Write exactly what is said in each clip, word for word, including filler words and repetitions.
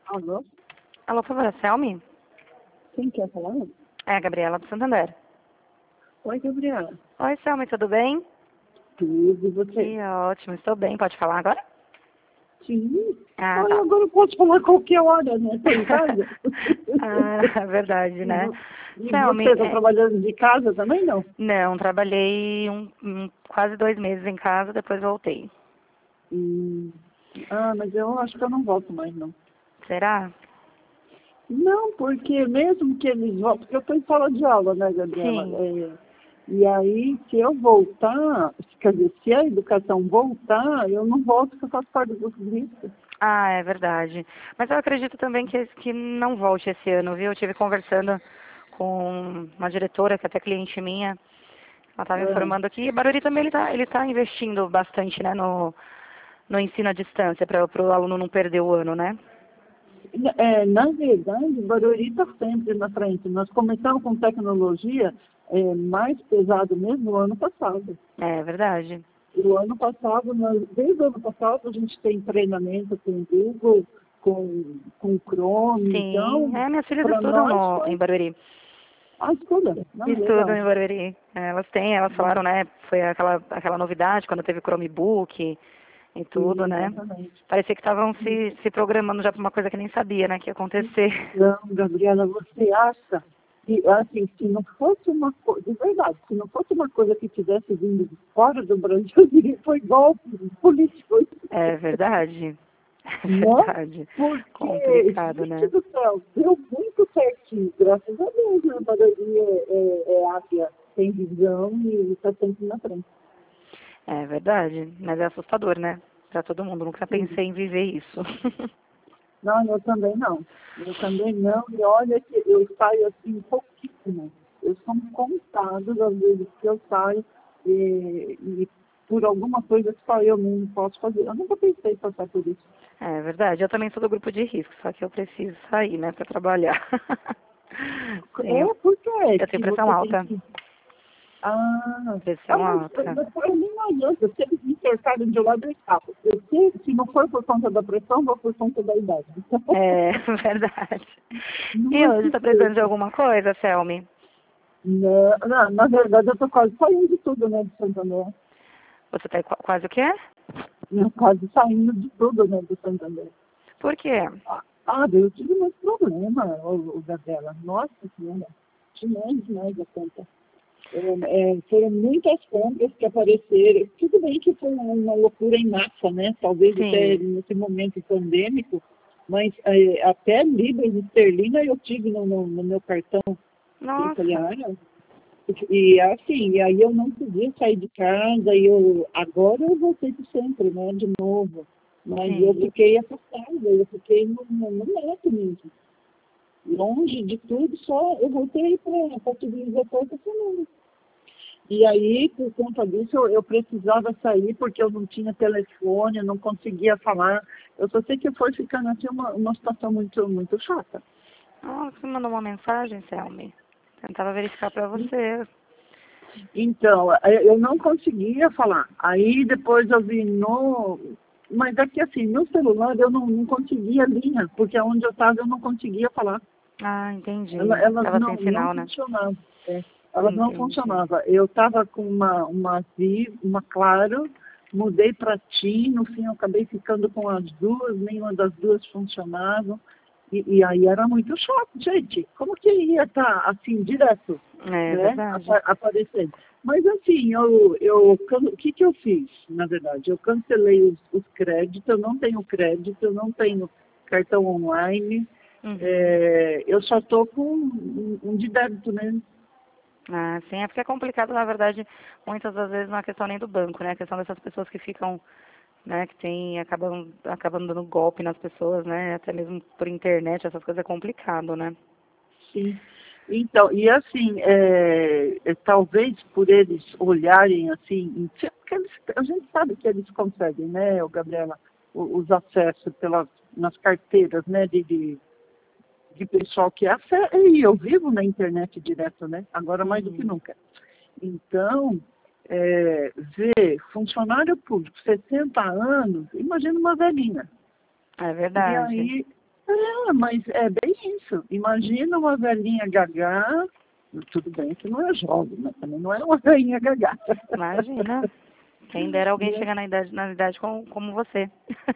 Alô? Alô, por favor, é Selmi? Quem quer falar? É a Gabriela do Santander. Oi, Gabriela. Oi, Selmi, tudo bem? Tudo, e você? Que ótimo, estou bem. Pode falar agora? Sim. Ah, Ai, tá. agora eu posso falar qualquer hora, né? Tô em casa. Ah, é verdade, E né? vo- e Selmi, você, tá é... trabalhando de casa também, não? não, trabalhei um, um- quase dois meses em casa, depois voltei. Hum. Ah, mas eu acho que eu não volto mais, não. Será? Não, porque mesmo que eles voltem, porque eu estou em sala de aula, né, Gabriela? Sim. É, e aí, se eu voltar, quer dizer, se a educação voltar, eu não volto porque eu faço parte do risco. Ah, é verdade. Mas eu acredito também que, que não volte esse ano, viu? Eu tive conversando com uma diretora, que é até cliente minha. Ela estava Ah. informando aqui. Barueri também ele está ele tá investindo bastante, né, no, no ensino à distância, para o aluno não perder o ano, né? É, na verdade, o Barueri está sempre na frente. Nós começamos com tecnologia é, mais pesado mesmo no ano passado. É verdade. O ano passado, nós, desde o ano passado, a gente tem treinamento com o Google, com, com o Chrome. Sim, Então, é, minhas filhas para estudam nós no, em foi Barueri. a escolha. Não, Estudam legal. em Barueri. É, elas têm, elas falaram, né, foi aquela, aquela novidade quando teve Chromebook e tudo, né? Exatamente. Parecia que estavam se, se programando já para uma coisa que nem sabia, né, que ia acontecer. Então, Gabriela, você acha que, assim, se não fosse uma coisa, de verdade, se não fosse uma coisa que tivesse vindo de fora do Brasil, foi golpe político, É verdade. É né? verdade. Porque, Complicado, gente né? do céu, deu muito certinho, graças a Deus, né? A Barueri é, é, é águia, tem visão e está sempre na frente. É verdade. Mas é assustador, né? Pra todo mundo. Nunca Sim. pensei em viver isso. Não, eu também não. Eu também não. E olha que eu saio assim pouquíssimo. Eu sou contadas as vezes que eu saio e, e por alguma coisa só eu não posso fazer. Eu nunca pensei em passar por isso. É verdade. Eu também sou do grupo de risco, só que eu preciso sair, né, pra trabalhar. Tenho, É porque é eu tenho que pressão você tem alta. que. Ah, ah Pressão mas, alta. mas para mim não adianta. Se eles me cercarem de um lado, eu escapo. Eu sei, se não for por conta da pressão, vou por conta da idade. Então, É verdade. não E é hoje, tá precisando de surpresa. alguma coisa, Selmi? Não, não, na verdade, eu estou quase saindo de tudo, né, de Santander. Você tá qu- quase o quê? Né, quase saindo de tudo, né, do Santander. Por quê? Ah, ah, eu tive muito problema, o, o Gabriela. Nossa Senhora, demais, demais a conta. É, é, foram muitas compras que apareceram. Tudo bem que foi uma loucura em massa, né? Talvez até Sim. nesse momento pandêmico, mas é, até libras esterlina eu tive no, no, no meu cartão. Eu falei, Nossa. ah, e assim, e aí eu não podia sair de casa, e eu, agora eu voltei para o centro, né, de novo. Mas eu Sim. fiquei afastada, eu fiquei no, no, no neto mesmo. Longe de tudo, só eu voltei para a civilização essa semana. E aí, por conta disso, eu, eu precisava sair porque eu não tinha telefone, eu não conseguia falar. Eu só sei que foi ficando assim uma, uma situação muito, muito chata. Ah, você mandou uma mensagem, Selmi. Tentava verificar pra você. Então, eu não conseguia falar. Aí depois eu vi no. Mas aqui assim, no celular eu não, não conseguia linha, porque onde eu estava eu não conseguia falar. Ah, entendi. Ela- Elas Tava não, sem não sinal, né? funcionavam. É, elas não Entendi. funcionavam. Eu estava com uma, uma Vivo, uma Claro, mudei para Tim, no fim eu acabei ficando com as duas, nenhuma das duas funcionava. E, e aí era muito chato, gente. Como que ia estar assim, direto, É né? verdade. apa- Aparecendo. Mas assim, eu, eu, can- o que, que eu fiz, na verdade? Eu cancelei os, os créditos, eu não tenho crédito, eu não tenho cartão online, Uhum. é, eu só estou com um, um de débito mesmo. Ah, sim, é porque é complicado, na verdade, muitas das vezes não é questão nem do banco, né? É questão dessas pessoas que ficam, né, que tem, acabam, acabam dando golpe nas pessoas, né? Até mesmo por internet, essas coisas é complicado, né? Sim. Então, e assim, é, é, talvez por eles olharem assim, em- porque eles, a gente sabe que eles conseguem, né, o Gabriela, o- os acessos pelas, nas carteiras, né, de, de, de pessoal que é acessa, e eu vivo na internet direto, né, agora mais do que Uhum. nunca. Então, é, ver funcionário público, sessenta anos, imagina uma velhinha. É E verdade. aí, É, mas é bem isso. Imagina uma velhinha gagá, tudo bem que não é jovem, mas também não é uma velhinha gagá. Imagina. Quem dera alguém chegar na idade, na idade como, como você.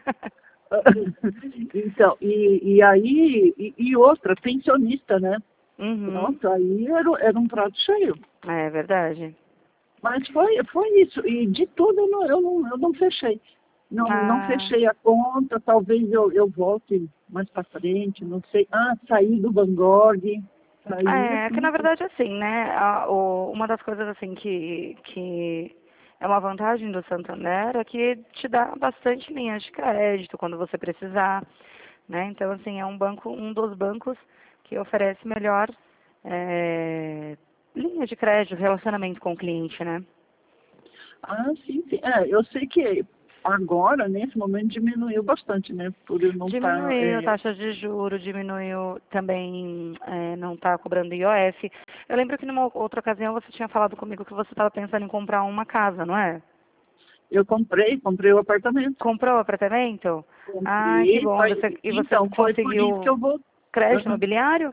Então, e, e aí, e, e outra, pensionista, né? Uhum. Pronto, aí era, era um prato cheio. É verdade. Mas foi, foi isso. E de tudo eu não, eu não, eu não fechei. Não, não Ah, fechei a conta, talvez eu, eu volte mais para frente, não sei. Ah, saí do Van Gogh, saí é, é que na assim. verdade assim, né, a- o- uma das coisas assim que, que é uma vantagem do Santander é que te dá bastante linhas de crédito quando você precisar, né? Então assim, é um banco, um dos bancos que oferece melhor é, linha de crédito, relacionamento com o cliente, né? Ah, sim, sim. É, eu sei que agora, nesse momento, diminuiu bastante, né? Por eu não estar. Diminuiu a É, taxa de juros, diminuiu também, é, não está cobrando I O F. Eu lembro que numa outra ocasião você tinha falado comigo que você estava pensando em comprar uma casa, não é? eu comprei, comprei o apartamento. Comprou o apartamento? Ah, que Comprei, bom. foi, Você, e você então, foi por isso que conseguiu eu vou. crédito Aham. imobiliário?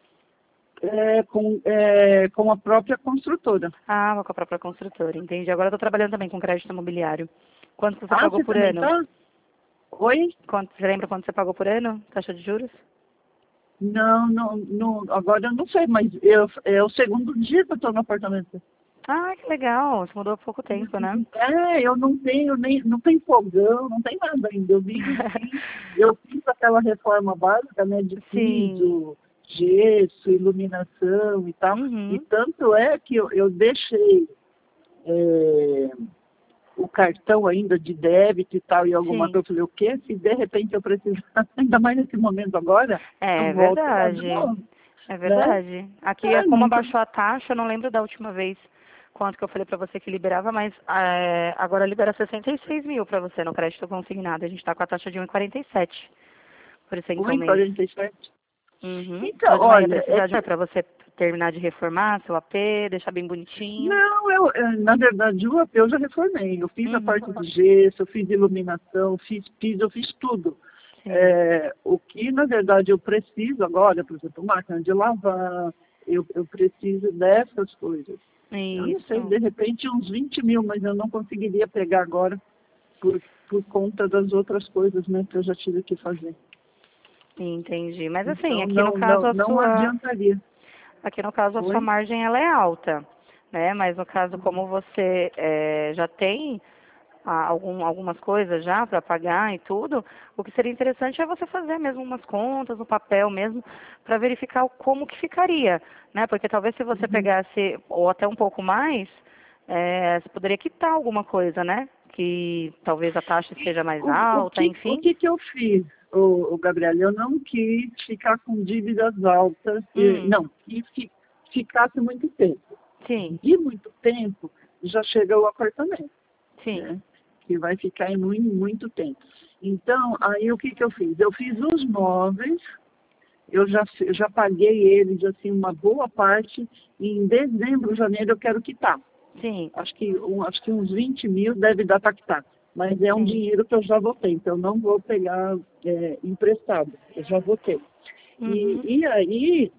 É, com, é, com a própria construtora. Ah, vou com a própria construtora, entendi. Agora eu estou trabalhando também com crédito imobiliário. Quanto você Ah, pagou você por também ano? tá? Oi? Quanto, você lembra quanto você pagou por ano? Taxa de juros? Não, não, não, agora eu não sei, mas eu, é o segundo dia que eu estou no apartamento. Ah, que legal. Você mudou há pouco tempo, né? É, eu não tenho nem, não tem fogão, não tem nada ainda. Eu vim assim, eu fiz aquela reforma básica, né, de Sim. piso, gesso, iluminação e tal. E Uhum. tanto é que eu, eu deixei é, o cartão ainda de débito e tal, e alguma Sim. coisa. Eu falei, o quê? Se de repente eu precisar, ainda mais nesse momento agora, eu É volto lá de verdade. novo, É né? verdade. Aqui, é É, como nunca. abaixou a taxa, eu não lembro da última vez quanto que eu falei pra você que liberava, mas é, agora libera sessenta e seis mil pra você no crédito consignado. A gente tá com a taxa de um vírgula quarenta e sete por cento ao mês. um vírgula quarenta e sete. Uhum. Então, Só de manhã olha, é precisar de que pra você terminar de reformar seu A P, deixar bem bonitinho. não, eu, eu, na verdade, o A P eu já reformei. Eu fiz a Uhum. parte de gesso, eu fiz iluminação, fiz piso, eu fiz tudo. Sim. É, o que, na verdade, eu preciso agora, por exemplo, máquina de lavar, eu, eu preciso dessas coisas. Eu não sei, Isso. de repente uns vinte mil, mas eu não conseguiria pegar agora por, por conta das outras coisas, né, que eu já tive que fazer. Entendi. Mas assim, Então, aqui no não, caso não, a não sua adiantaria. Aqui no caso a sua Oi? margem ela é alta, né? Mas no caso como você eh, já tem ah, algum, algumas coisas já para pagar e tudo, o que seria interessante é você fazer mesmo umas contas no papel mesmo para verificar o- como que ficaria, né? Porque talvez se você Uhum. pegasse ou até um pouco mais, eh, você poderia quitar alguma coisa, né? Que talvez a taxa seja mais O, o, alta, que, o enfim. que que eu fiz, o, o Gabriel? Eu não quis ficar com dívidas altas, e, Hum, não, que fi, ficasse muito tempo. sim, De muito tempo, já chega o apartamento, sim. né? Que vai ficar em muito, muito tempo. Então, aí o que, que eu fiz? Eu fiz os móveis, eu já, eu já paguei eles, assim, uma boa parte, e em dezembro, janeiro, eu quero quitar. Sim, Acho que, um, acho que uns vinte mil deve dar para quitar. Mas é um sim. dinheiro que eu já votei, então eu não vou pegar é, emprestado, eu já votei. E, Uhum. e aí,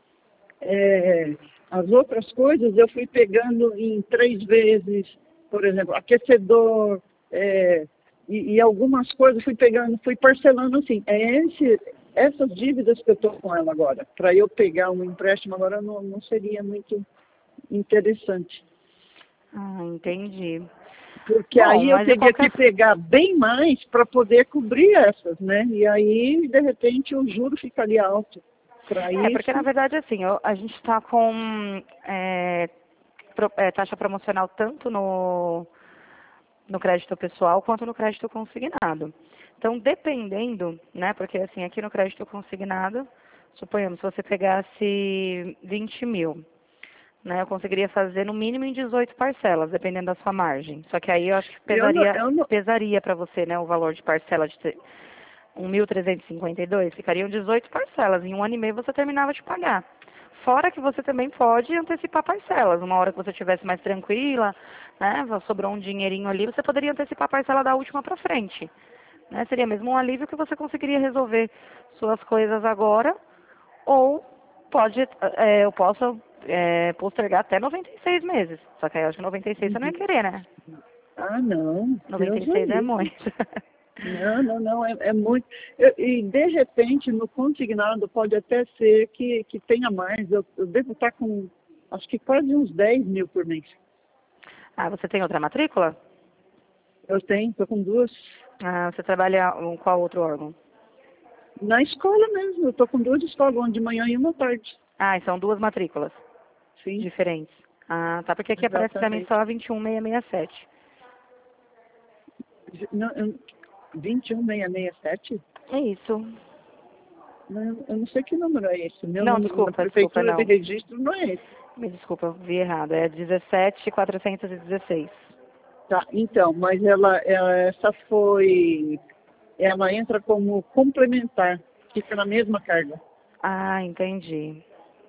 é, as outras coisas eu fui pegando em três vezes, por exemplo, aquecedor, é, e, e algumas coisas fui pegando, fui parcelando assim. É esse, essas dívidas que eu estou com ela agora. Para eu pegar um empréstimo agora não, não seria muito interessante. Ah, entendi. Porque Bom, aí eu mas de teria que qualquer pegar bem mais para poder cobrir essas, né? E aí, de repente, o juro ficaria alto para é, porque na isso. verdade assim, eu- a gente está com é, pro- é, taxa promocional tanto no, no crédito pessoal quanto no crédito consignado. Então, dependendo, né, porque assim, aqui no crédito consignado, suponhamos, se você pegasse vinte mil, né, eu conseguiria fazer no mínimo em dezoito parcelas, dependendo da sua margem. Só que aí eu acho que Eu não, pesaria, eu não, pesaria para você, né, o valor de parcela de ter- um mil trezentos e cinquenta e dois, ficariam dezoito parcelas. Em um ano e meio você terminava de pagar. Fora que você também pode antecipar parcelas. Uma hora que você estivesse mais tranquila, né, sobrou um dinheirinho ali, você poderia antecipar a parcela da última para frente, né? Seria mesmo um alívio que você conseguiria resolver suas coisas agora, ou pode, é, eu posso é, postergar até noventa e seis meses. Só que aí eu acho que noventa e seis você não ia Uhum. querer, né? Ah, não, noventa Deus e é seis é livre. muito. Não, não, não, é, é muito. Eu- e de repente, no consignado, pode até ser que, que tenha mais. Eu, eu devo estar com, acho que quase uns dez mil por mês. Ah, você tem outra matrícula? Eu tenho, estou com duas. Ah, você trabalha em qual outro órgão? Na escola mesmo, eu estou com duas escolas, uma de manhã e uma à tarde. Ah, e são duas matrículas Sim, diferentes. Ah, tá, porque aqui aparece pra mim exatamente. só a vinte e um mil seiscentos e sessenta e sete. Não, eu- vinte e um seiscentos e sessenta e sete? É isso. Não, eu não sei que número é esse. Meu Não, número na desculpa, desculpa, prefeitura de não. registro não é esse. Me desculpa, eu vi errado. É dezessete mil quatrocentos e dezesseis. Tá, então, mas ela, ela, essa foi, ela entra como complementar, fica na mesma carga. Ah, entendi.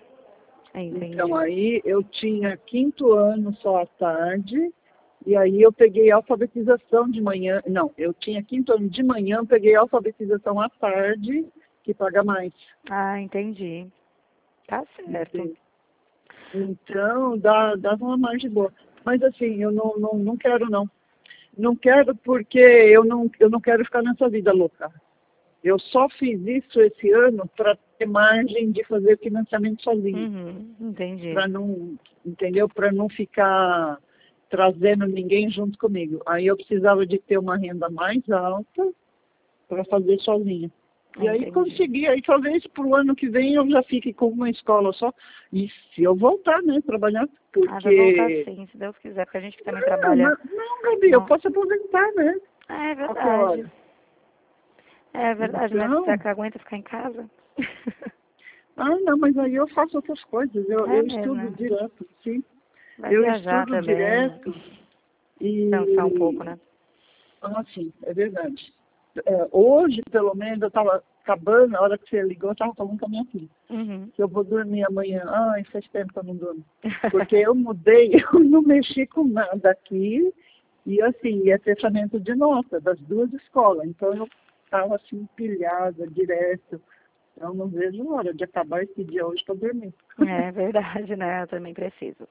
Então, Entendi. aí eu tinha quinto ano só à tarde, e aí eu peguei alfabetização de manhã. Não, eu tinha quinto ano de manhã, peguei alfabetização à tarde, que paga mais. Ah, entendi. Tá certo. Entende? Então, dá, dá uma margem boa. Mas assim, eu não, não, não quero não. Não quero porque eu não, eu não quero ficar nessa vida louca. Eu só fiz isso esse ano para ter margem de fazer financiamento sozinho. Uhum, entendi. Para não, entendeu? Para não ficar trazendo ninguém junto comigo. Aí eu precisava de ter uma renda mais alta para fazer sozinha. E aí Entendi. consegui, aí talvez para o ano que vem eu já fique com uma escola só. E se eu voltar, né, trabalhar, Ah, vai voltar porque... sim, se Deus quiser, porque a gente que também Não, trabalha. mas, não, Gabi, eu Não. posso aposentar, né? Ah, é Qualquer verdade. hora. É verdade, mas você Então, que aguenta ficar em casa? ah, não, mas aí eu faço outras coisas. Eu, É eu mesmo, estudo né? direto, sim. Vai Eu viajar estudo também, direto descansar um pouco, e... né? Ah, sim, é verdade. É, hoje, pelo menos, eu estava acabando, na hora que você ligou, eu estava falando com a minha filha. Uhum. Que eu vou dormir amanhã. Ai, faz tempo que eu não durmo. Porque eu mudei, eu não mexi com nada aqui. E assim, ia fechamento de nota das duas escolas. Então eu estava assim, pilhada, direto. Eu não vejo a hora de acabar esse dia hoje para dormir. É verdade, né? Eu também preciso.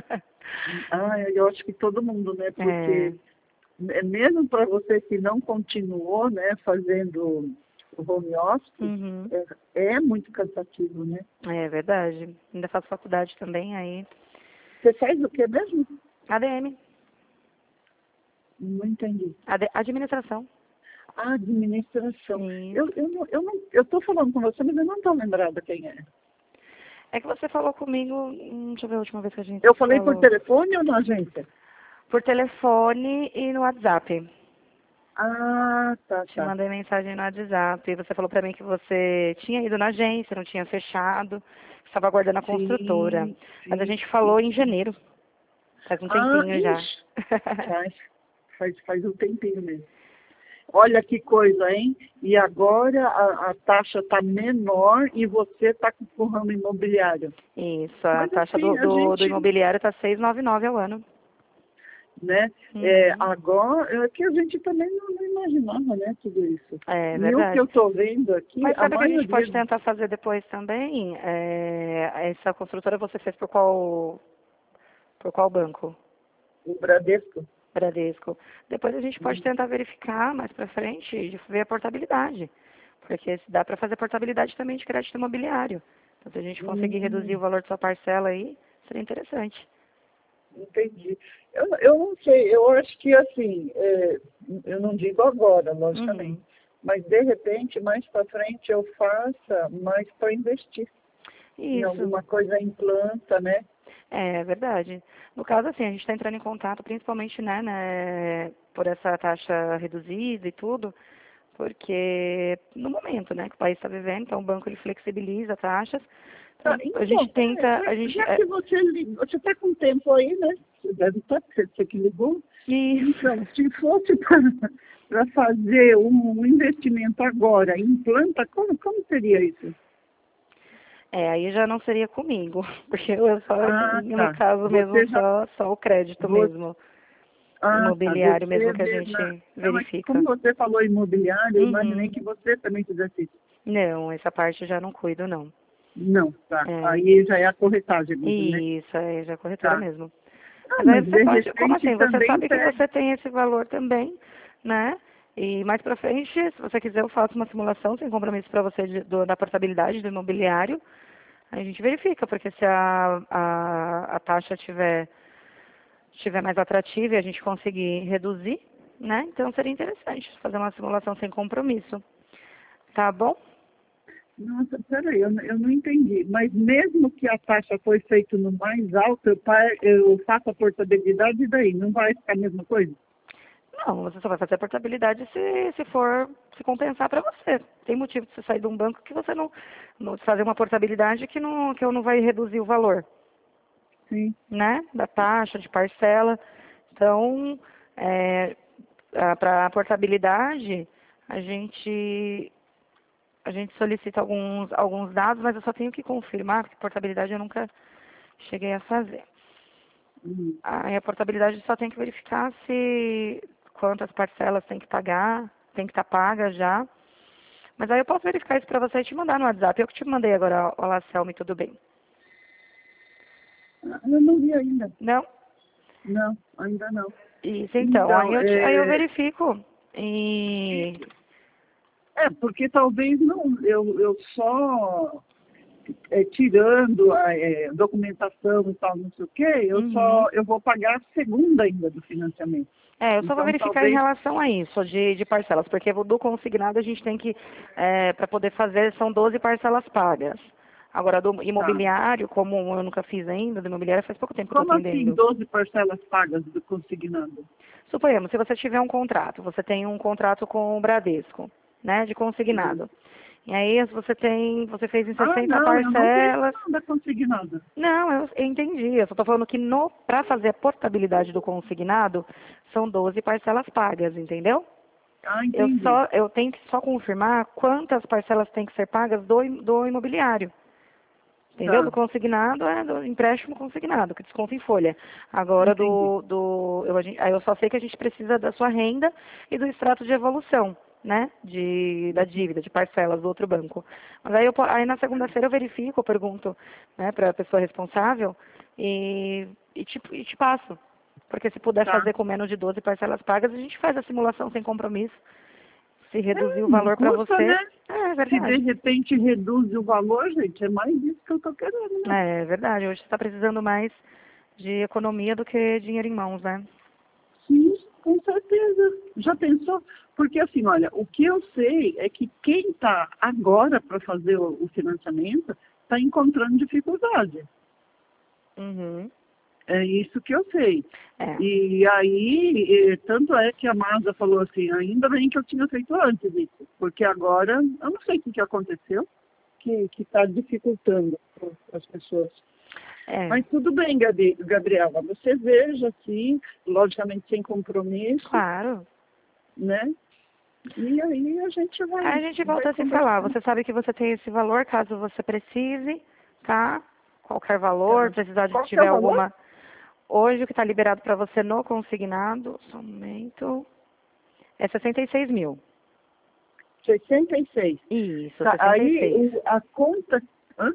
Ah, eu acho que todo mundo, né? É, Porque é mesmo para você que não continuou, né, fazendo o home office, uhum. é, é muito cansativo, né? É verdade. Ainda faço faculdade também, aí. Você faz o que mesmo? A D M, Não entendi. A D- administração. Administração. Eu Isso. eu não, eu não, eu estou falando com você, mas eu não estou lembrada quem é. É que você falou comigo, hum, deixa eu ver a última vez que a gente Eu se falei por falou. telefone ou na agência? Por telefone e no WhatsApp. Ah, tá, Te tá. mandei mensagem no WhatsApp. E você falou pra mim que você tinha ido na agência, não tinha fechado, estava aguardando a construtora. Sim, Mas a sim, gente falou sim. em janeiro. Faz um Ah, tempinho já. ixi, faz, faz, faz um tempinho mesmo. Olha que coisa, hein? E agora a, a taxa está menor e você está com o ramo imobiliário. Isso, a Mas taxa assim, do, a do, do gente, imobiliário está seis vírgula noventa e nove ao ano. né? É, Uhum. agora, é que a gente também não, não imaginava, né, tudo isso. É E o que eu verdade. estou vendo aqui, Mas a sabe o que a gente maioria pode tentar fazer depois também? É, essa construtora você fez por qual, por qual banco? do Bradesco, Bradesco. Depois a gente pode tentar verificar mais pra frente, de ver a portabilidade. Porque se dá para fazer portabilidade também de crédito imobiliário. Então, se a gente conseguir reduzir hum, o valor da sua parcela aí, seria interessante. entendi. Eu, eu não sei, eu acho que assim, é, eu não digo agora, Uhum. logicamente, mas de repente, mais para frente, eu faça mais para investir em Isso. alguma coisa em planta, né? É verdade. No caso, assim, a gente está entrando em contato principalmente, né, né, por essa taxa reduzida e tudo, porque no momento, né, que o país está vivendo, então o banco ele flexibiliza taxas. Tá, Então, a gente então, é, tenta, a já, gente, já é, que você ligou, você está com tempo aí, né? Você deve estar, porque você que ligou. isso. Então, se fosse para fazer um investimento agora em planta, como, como seria isso? É, aí já não seria comigo, porque eu só, Ah, no tá. caso mesmo, Você já. só, só o crédito Você, mesmo. Ah, imobiliário tá. mesmo Você que a vê gente na... Não, mas verifica. como você falou imobiliário, eu Uhum. imaginei que você também fizesse isso. Não, essa parte eu já não cuido, não. Não, tá. É. Aí já é a corretagem mesmo, né? Isso, aí já é corretora Tá. mesmo. Ah, Mas aí mas você de pode, como repente assim? Você também sabe que pega. você tem esse valor também, né? E mais pra frente, se você quiser, eu faço uma simulação sem compromisso para você de- do- da portabilidade do imobiliário. Aí a gente verifica, porque se a, a, a taxa tiver, tiver mais atrativa e a gente conseguir reduzir, né? Então seria interessante fazer uma simulação sem compromisso. Tá bom? Nossa, peraí, eu, não- eu não entendi. Mas mesmo que a taxa foi feita no mais alto, eu, pa- eu faço a portabilidade e daí? Não vai ficar a mesma coisa? Não, você só vai fazer a portabilidade se, se for se compensar para você. Tem motivo de você sair de um banco que você não, não fazer uma portabilidade que não que eu não vai reduzir o valor, Sim. né? Da taxa, de parcela. Então, é, para a portabilidade, a gente a gente solicita alguns alguns dados, mas eu só tenho que confirmar, porque portabilidade eu nunca cheguei a fazer. Uhum. Aí a portabilidade só tem que verificar se quantas parcelas tem que pagar, tem que estar paga já. Mas aí eu posso verificar isso para você e te mandar no WhatsApp. Eu que te mandei agora, olá Selmi, tudo bem? Ah, eu não vi ainda. Não? Não, ainda não. Isso então, aí Então, eu, te- aí eu é, verifico. E. é porque talvez não, eu, eu só é, tirando a é, documentação e tal, não sei o quê, eu Uhum. só eu vou pagar a segunda ainda do financiamento. É, eu só vou Então verificar em talvez, relação a isso, de, de parcelas, porque do consignado a gente tem que, para poder fazer, são doze parcelas pagas. Agora, do tá. imobiliário, como eu nunca fiz ainda, do imobiliário faz pouco tempo que eu Como estou assim atendendo. doze parcelas pagas do consignado? Suponhamos, se você tiver um contrato, você tem um contrato com o Bradesco, né, de Hum. consignado. E aí você tem, você fez em Ah, sessenta não, eu não tenho parcelas. nada consignado. Não, eu, eu entendi. Eu só estou falando que no para fazer a portabilidade do consignado são doze parcelas pagas, entendeu? Ah, Eu entendi. só eu tenho que só confirmar quantas parcelas têm que ser pagas do, im- do imobiliário. Entendeu? Tá, Do consignado é do empréstimo consignado, que desconta em folha. Agora entendi. do, do eu, a gente- aí eu só sei que a gente precisa da sua renda e do extrato de evolução, né? De, da dívida, de parcelas do outro banco. Mas aí, eu, po- aí na segunda-feira eu verifico, eu pergunto, né, para a pessoa responsável e, e, te, e te passo. Porque se puder Tá. fazer com menos de doze parcelas pagas, a gente faz a simulação sem compromisso. Se reduzir É, o não valor para custa, você, né? é Se de verdade. repente reduz o valor, gente, é mais isso que eu tô querendo, né? É verdade. Hoje você está precisando mais de economia do que dinheiro em mãos, né? Sim, com certeza. Já pensou? Porque assim, olha, o que eu sei é que quem está agora para fazer o, o financiamento está encontrando dificuldade. Uhum. É isso que eu sei. É. E aí, eh, tanto é que a Masa falou assim, ainda bem que eu tinha feito antes isso, porque agora, eu não sei o que, que aconteceu, que está dificultando para as pessoas. É. Mas tudo bem, Gabi, Gabriela, você veja assim, logicamente sem compromisso, Claro. né? E aí a gente Aí vai, a gente vai volta a se falar. conversando. Você sabe que você tem esse valor caso você precise, tá? Qualquer valor, Tá. precisar de se Qual que é tiver o valor? alguma. Hoje o que está liberado para você no consignado, só um momento, é sessenta e seis mil. sessenta e seis. Isso, Tá, sessenta e aí seis. o, a conta. Hã?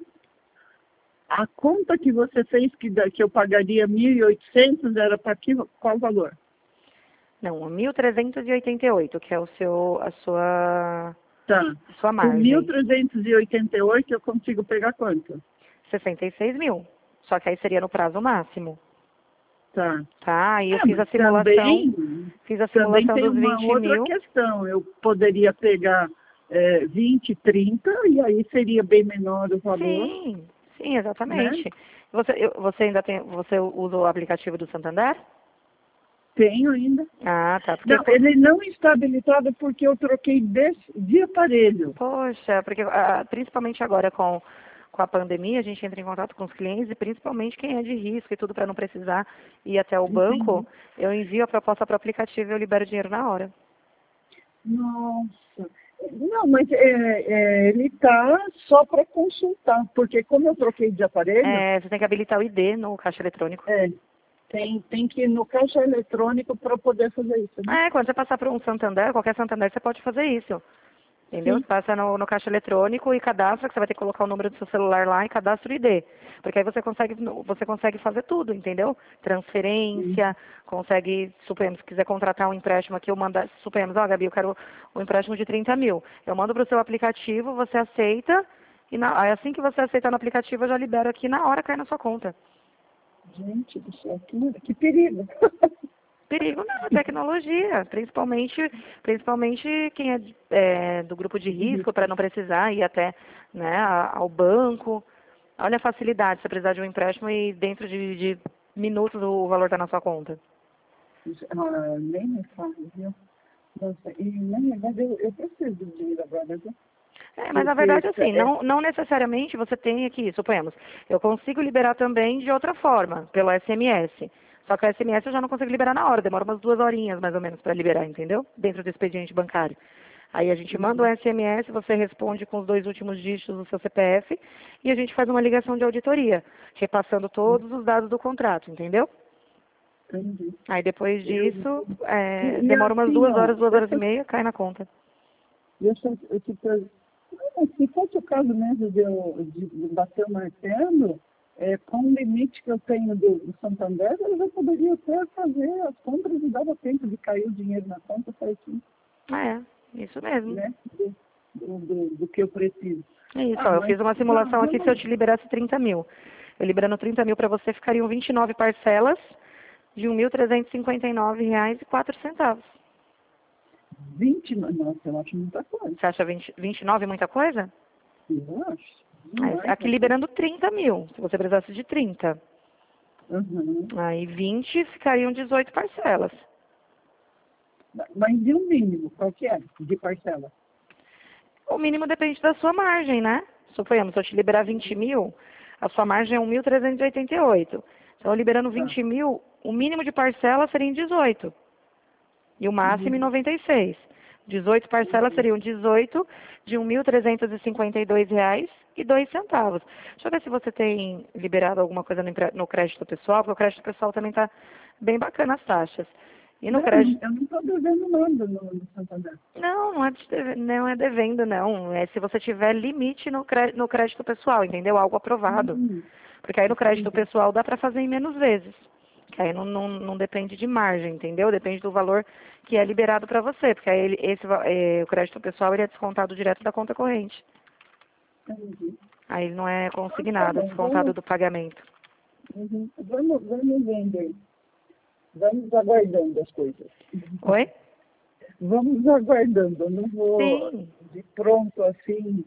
A conta que você fez que, da- que eu pagaria mil e oitocentos era para qual valor? Não, mil trezentos e oitenta e oito, que é o seu, a sua, Tá. a sua Com mil margem. trezentos e e oitenta e oito eu consigo pegar quanto? sessenta e seis mil. Só que aí seria no prazo máximo. Tá. Tá? Aí eu É, fiz a mas simulação, também, fiz a também simulação tem dos uma vinte outra mil. questão. Eu poderia pegar é, vinte, trinta e aí seria bem menor o valor, Sim, sim, né? exatamente. Você, eu- você ainda tem, você usa o aplicativo do Santander? Tenho ainda. Ah, tá. Porque, Não, co- ele não está habilitado porque eu troquei de, de aparelho. poxa, porque ah, principalmente agora com, com a pandemia, a gente entra em contato com os clientes e principalmente quem é de risco e tudo para não precisar ir até o banco, Entendi. eu envio a proposta para o aplicativo e eu libero dinheiro na hora. Nossa. Não, mas é, é, ele está só para consultar, porque como eu troquei de aparelho, É, você tem que habilitar o I D no caixa eletrônico. é, Tem, tem que ir no caixa eletrônico para poder fazer isso, né? É, quando você passar por um Santander, qualquer Santander, você pode fazer isso. Entendeu? Sim. Você passa no, no caixa eletrônico e cadastra, que você vai ter que colocar o número do seu celular lá e cadastra o I D. Porque aí você consegue, você consegue fazer tudo, entendeu? Transferência, consegue, suponhamos, se quiser contratar um empréstimo aqui, eu mando, suponhamos, ó, Gabi, eu quero um empréstimo de trinta mil. Eu mando para o seu aplicativo, você aceita, e na, aí assim que você aceita no aplicativo, eu já libero aqui, na hora cai na sua conta. Gente do céu, que, que perigo. Perigo não, tecnologia, principalmente, principalmente quem é, é do grupo de risco, para não precisar ir até, né, ao banco. Olha a facilidade, você precisar de um empréstimo e dentro de, de minutos o valor está na sua conta. Ah, nem me fala, viu? Nossa, e na verdade eu, eu preciso de dinheiro agora, viu? É, mas na verdade, assim, é, não, não necessariamente você tem aqui, suponhamos, eu consigo liberar também de outra forma, pelo S M S. Só que o S M S eu já não consigo liberar na hora, demora umas duas horinhas mais ou menos para liberar, entendeu? Dentro do expediente bancário. Aí a gente manda o S M S, você responde com os dois últimos dígitos do seu C P F e a gente faz uma ligação de auditoria, repassando todos os dados do contrato, entendeu? Entendi. Aí depois disso, é, E, e demora umas assim, duas ó, horas, duas horas e essa, meia, cai na conta. essa, esse, não, se fosse o caso mesmo de eu de, de bater o martelo, é, com o limite que eu tenho do, do Santander, eu já poderia até fazer as compras e dava tempo de cair o dinheiro na conta certinho, Ah, é, isso mesmo. né? Do, do, do, do que eu preciso. É isso, Ah, ó, eu mas fiz uma simulação aqui, se eu vamos, te liberasse trinta mil. Eu liberando trinta mil para você, ficariam vinte e nove parcelas de um mil trezentos e cinquenta e nove reais e quatro centavos. vinte, nossa, eu acho muita coisa. Você acha vinte, vinte e nove muita coisa? Eu acho. Aí, Demais, aqui liberando trinta mil, se você precisasse de trinta. uhum. Aí vinte ficariam dezoito parcelas. Mas e o mínimo, qual que é de parcela? O mínimo depende da sua margem, né? Suponhamos, se eu te liberar vinte mil, a sua margem é um mil trezentos e oitenta e oito. Então, liberando Tá. vinte mil, o mínimo de parcela seria em dezoito. E o máximo em Uhum. noventa e seis. dezoito parcelas seriam dezoito de mil trezentos e cinquenta e dois reais e dois centavos. Deixa eu ver se você tem liberado alguma coisa no, empre- no crédito pessoal, porque o crédito pessoal também está bem bacana as taxas. E no Não, crédito... eu não estou devendo nada no, no Santander. Não, não é, de deve- não é devendo, não. É se você tiver limite no cré- no crédito pessoal, entendeu? Algo aprovado. Hum, Porque aí no crédito entendi. pessoal dá para fazer em menos vezes. Que aí não, não, não depende de margem, entendeu? Depende do valor que é liberado para você. Porque aí ele, esse, va- eh, o crédito pessoal ele é descontado direto da conta corrente. Entendi. Aí ele não é Então, tá consignado, é bom, descontado vamos, do pagamento. uhum, vamos, vamos vendo aí. Vamos aguardando as coisas. Oi? Vamos aguardando. Eu não vou Sim. de pronto assim,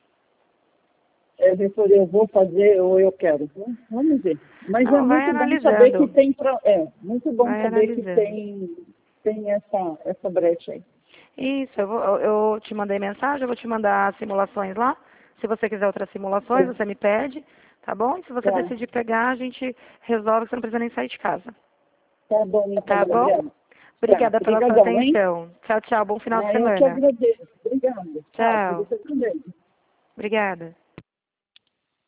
é, depois eu vou fazer ou eu quero. Vamos ver. Mas é Não, vai muito bom saber que analisando. tem pro- é muito bom Vai saber que analisando. tem tem essa essa brecha aí. Isso, eu, vou, eu eu te mandei mensagem, eu vou te mandar as simulações lá. Se você quiser outras simulações, É, você me pede, tá bom? E se você tá, decidir pegar, a gente resolve que você não precisa nem sair de casa. tá bom então, Tá bom? Gabriela. Tá, Obrigada pela sua obrigadão, hein? atenção. Tchau, tchau. Bom final de Ah, eu que semana. agradeço. Obrigada. Tchau, para Tchau. você também. Obrigada.